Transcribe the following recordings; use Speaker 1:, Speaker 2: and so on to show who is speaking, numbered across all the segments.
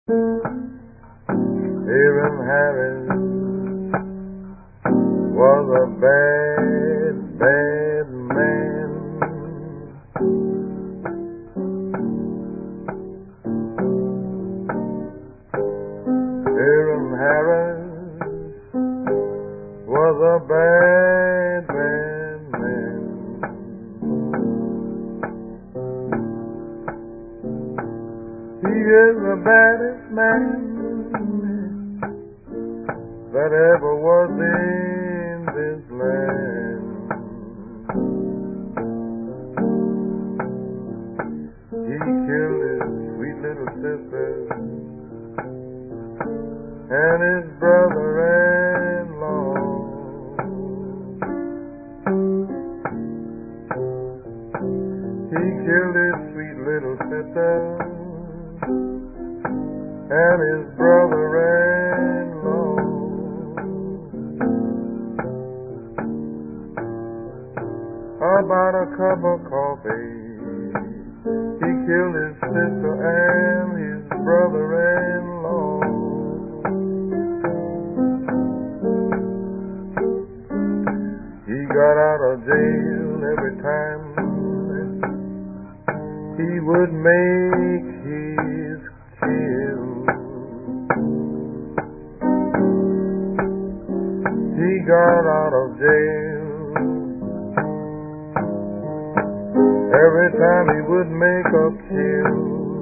Speaker 1: Aaron Harris was a bad, bad man. Aaron Harris was a bad, bad man. He is the baddest man that ever was in this land. He killed his sweet little sister and his brother-in-law. He killed his sweet little sister and his brother-in-law. About a cup of coffee, he killed his sister and his brother-in-law. He got out of jail every time he would make his kill. He got out of jail every time he would make a kill.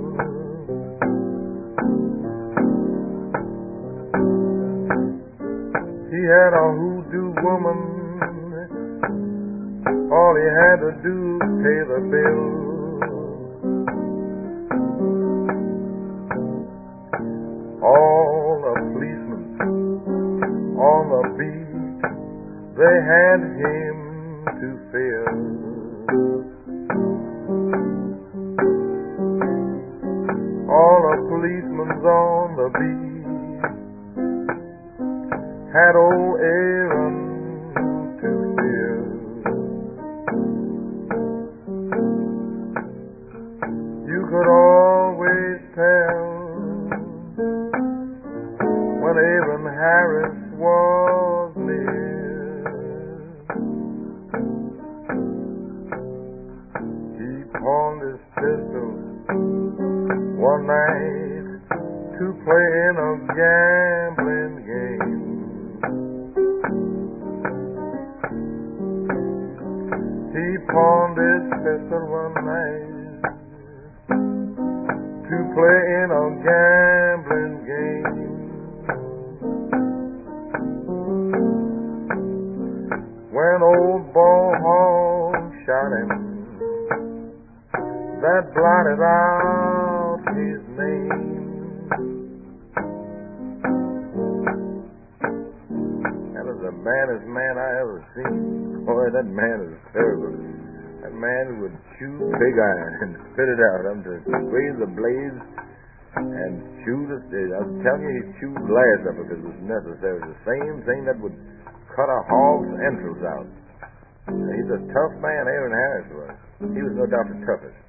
Speaker 1: He had a hoodoo woman, all he had to do was pay the bill. All the policemen on the beat, they had him to fear. All the policemen on the beat had old Aaron to fear. You could always tell when Aaron Harris was near. He pawned his pistol one night to play in a gambling game. He pawned his pistol one night to play in a gambling game. When old Ball Hog shot him, that blotted out his name. That was the baddest man I ever seen. Boy, that man is terrible. That man would chew pig iron and spit it out. I'm just raise the blades and chew the. I'm telling you, he chewed glass up if it was necessary. The same thing that would cut a hog's entrails out. He's a tough man, Aaron Harris was. He was no doubt the toughest.